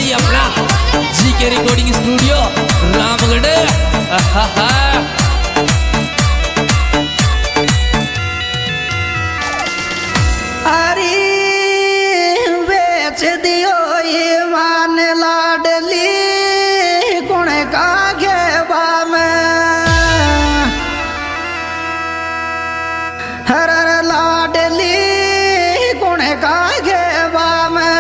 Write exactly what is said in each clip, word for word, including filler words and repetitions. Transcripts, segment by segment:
भाई अपना जी के रिकॉर्डिंग स्टूडियो रामगढ़। अरे बेच दियो ये मान लाडली कुण का घेबा में हर लाडली कुण का घेबा में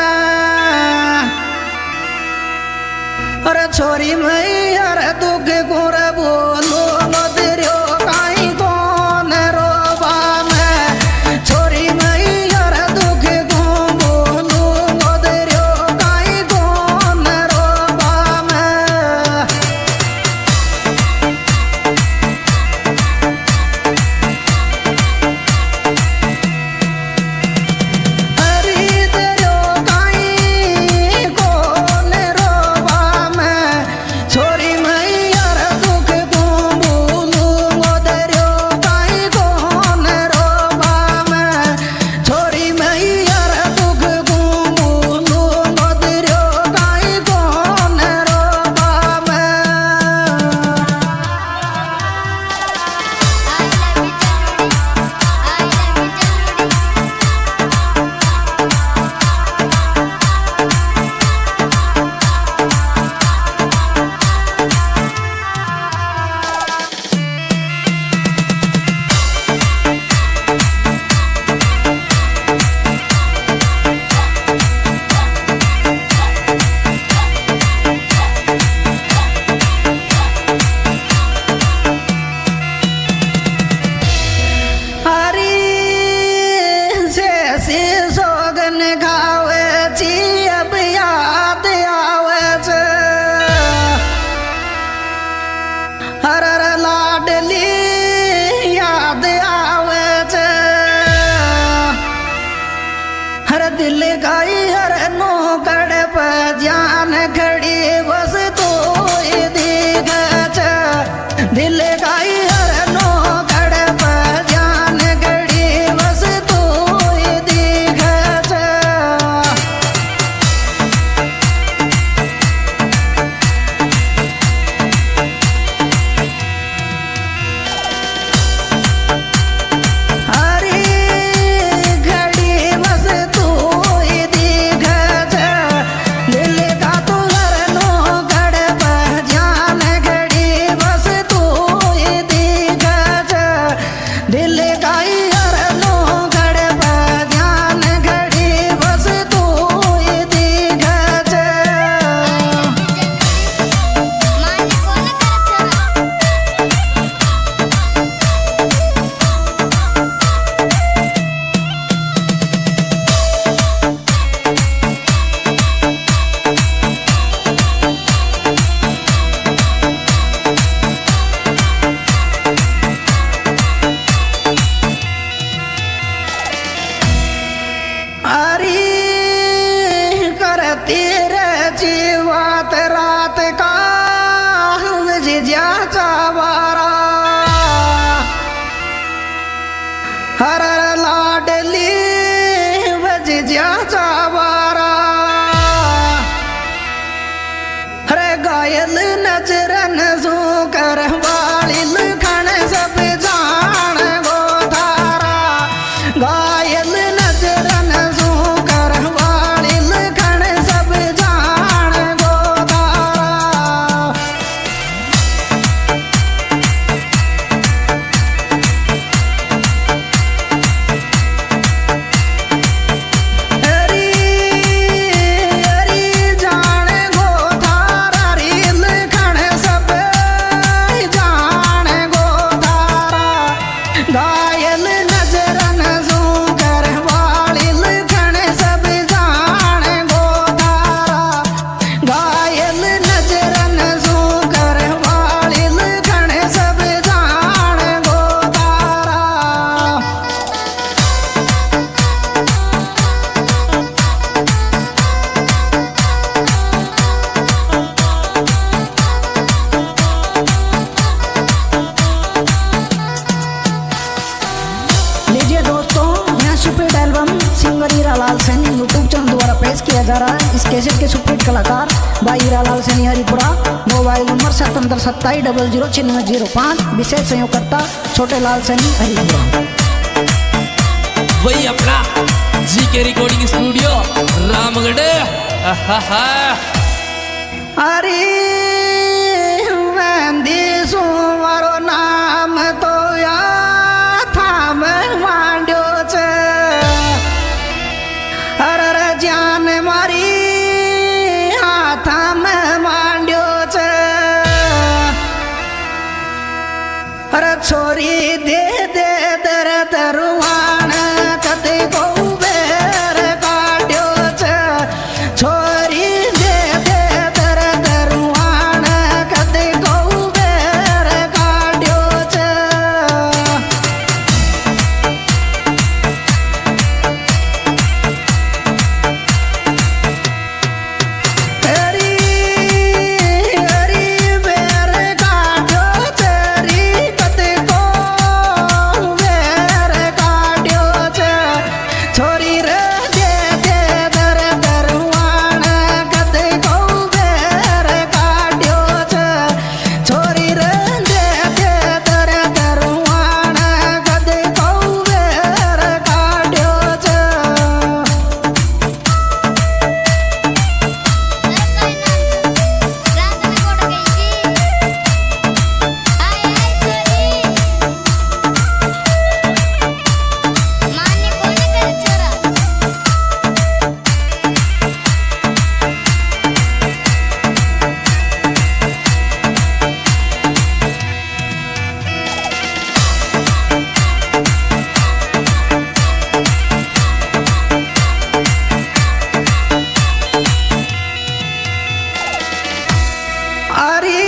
अरे छोरी मई अरे दुख गुर बोलो मदरियो काई कौन रोबा में छोरी मई अरे दुख गो बोलो मदरियो काई कौन रोबा में हरी दरियो काई कौन रोबा में छोरी मई अरे दुख गो बोलो मदरियो काई कौन रोबा में छोरी मई अरे दुख गो बोलो मदरियो काई कौन रोबा में हरी से सी सोगन खावे छी अब याद आवे छे हर हर लाडली याद आवे छे हर दिल गाई हर नो कड़ पे जान खड़ी बस तो दिख छे दिल गाई हर नो कड़ पे जान खड़ी बस तो दिख छे हरी घड़ी बस तू दिख छे दिल का तू हर नो कड़ पे जान खड़ी बस तू दिख छे दिल गाई हर नो कड़ पे जान खड़ी बस तू दिख छे अरे करती रे जीवात रात का जिया चावारा हर लाडली बजिया चावारा हर गायल नजरन सो कर वाली लखन सब जान गो थारा गायल नजरन सो कर वाली लखन सब जान गो थारा हरी हरी जान गो थारा री लखन सब इस कैसेट के सुपरहिट कलाकार भाई हीरालाल सैनी हरिपुरा। मोबाइल नंबर सतहत्तर सत्ताईस डबल जीरो छिन्नवे जीरो पाँच। विशेष सहयोगकर्ता छोटे लाल सैनी हरिपुरा। वही अपना जी के रिकॉर्डिंग स्टूडियो रामगढ़। अरे मेहंदी सुमारो नाम तो या थाम मांड्यो छे। अरे जान मारी हाथा में मांड्यो छे। अरे छोरी दे दे दर दरवान कते को बेर काट्यो छे। छोरी दे दे दर दरवान कते को बेर काट्यो छे। हरी हरी बेर काट्यो छे। कते को बेर काट्यो छे। छोरी रे दे दे दर दरवान कते को बेर काट्यो छे। छोरी रे दे दे दर दरवान कते को बेर काट्यो छे। अरे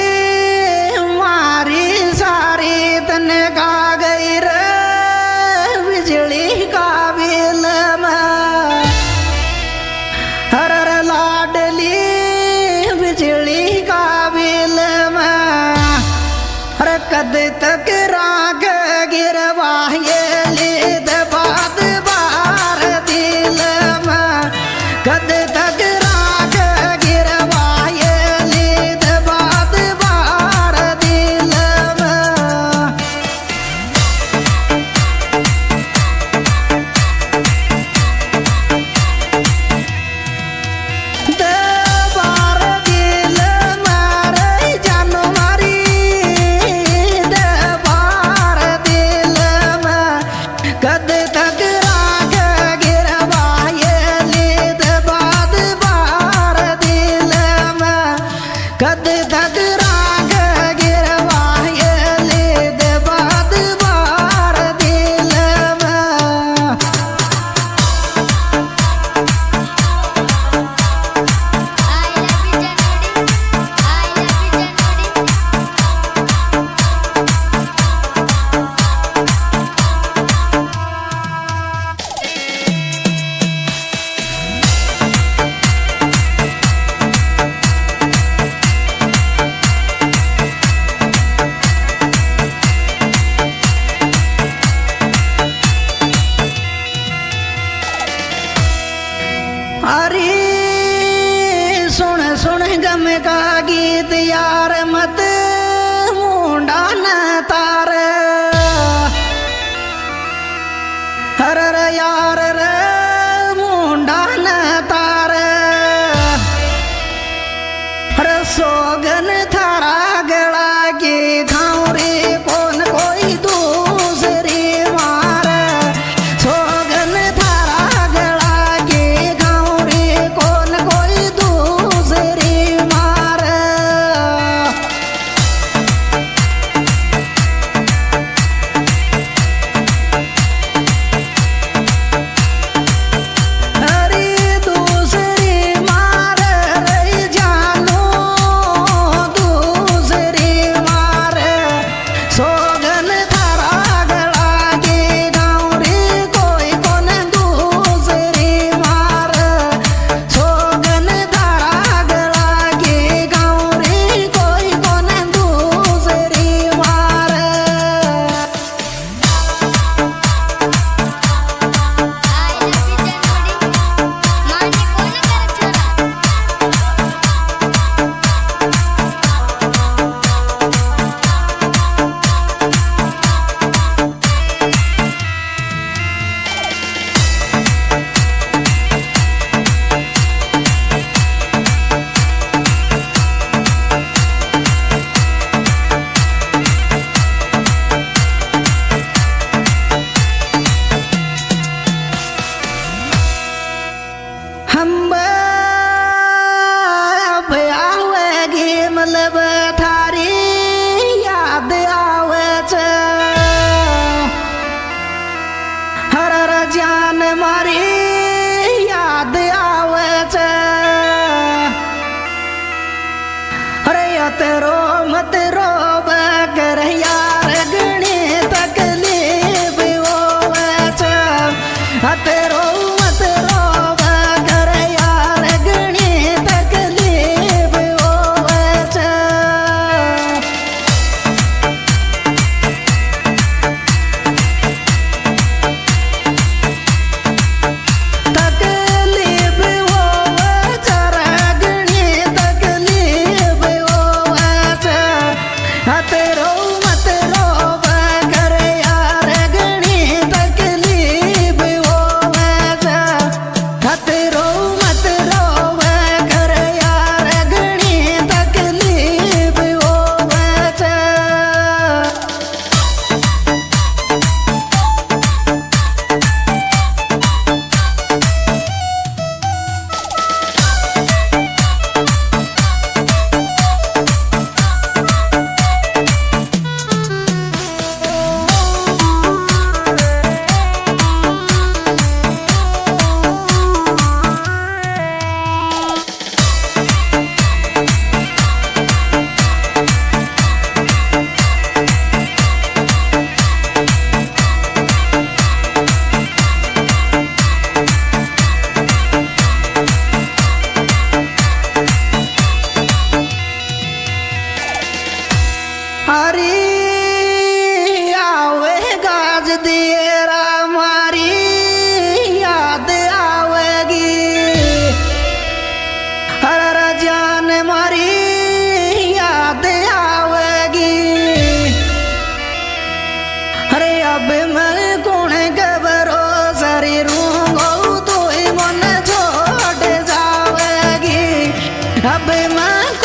मारी सारी तने का गई रे बिजली का बिल में। हर लाडली बिजली का बिल में। हर कद तक राग गिरवाए लीद बात बार दिल में। कद तक राग गिरवाए लीद बात बार दिल में। दबार दिल मारे जानो मारी दबार दिल में। कद तक राग गिरवाए लीद बात बार दिल में। कद तक राग गिरवाए लीद बात बार दिल में। अरे सुन सुन गम का गीत यार मत मुंडा न तार। हर रे यार रे मुंडा न तार। हर सोगन थारा गला की खाऊरी कौन कोई दूसरी मार। सोगन थारा गला की खाऊरी कौन कोई दूसरी मार। हरी दूसरी मार रही जानू मत रो मत रो बगर यार गणी तकलीफ होवे मत रो मत रो बगर यार गणी तकलीफ होवे तकलीफ होवे जरा गणी तकलीफ होवे मत रो मत रो बगर यार गणी तकलीफ होवे मत रो मत रो बगर यार गणी तकलीफ होवे हरी आवे गाज देरा मारी याद आवेगी हर जान मारी याद आवेगी अरे अब मैं कौन गबरो सरी रूंगो तो मन छोड़ जावेगी अब मैं